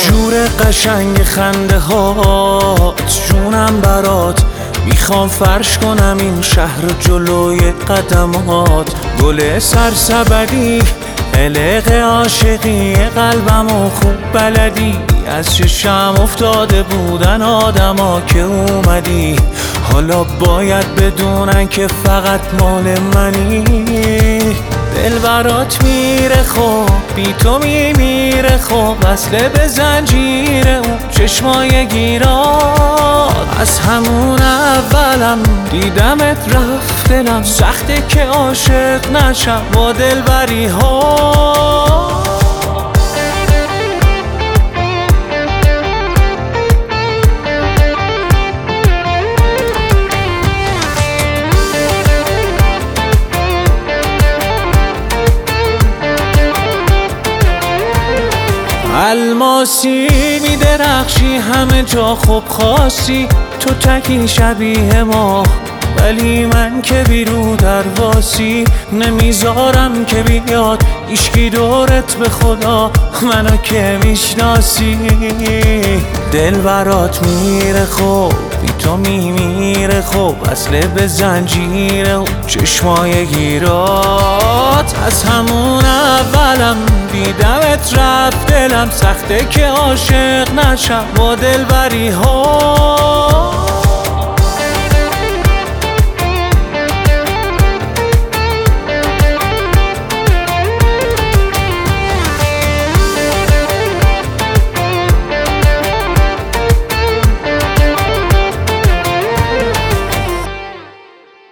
جور قشنگ خنده هات جونم برات، میخوام فرش کنم این شهر جلوی قدمات. گل سرسبدی قلق عاشقی قلبمو خوب بلدی، از چشم افتاده بودن آدما که اومدی. حالا باید بدونن که فقط مال منی. دل برات میره خوب بی تو میمیره خوب، وصله به زنجیر اون چشمای گیرات. از همون اولم دیدمت رفت دلم، سخته که عاشق نشم با دلبری ها. الماسی میدرخشی همه جا خوب خاصی، تو تکی شبیه ما ولی من که بیرو درواسی. نمیذارم که بیاد ایشکی دورت به خدا منو که میشناسی. دل برات میره خوب بی تو میمیره خوب، وصله به زنجیر و چشمای گیرات. از همون اولم دیدمت رفت دلم، سخته که عاشق نشم با دلبری ها.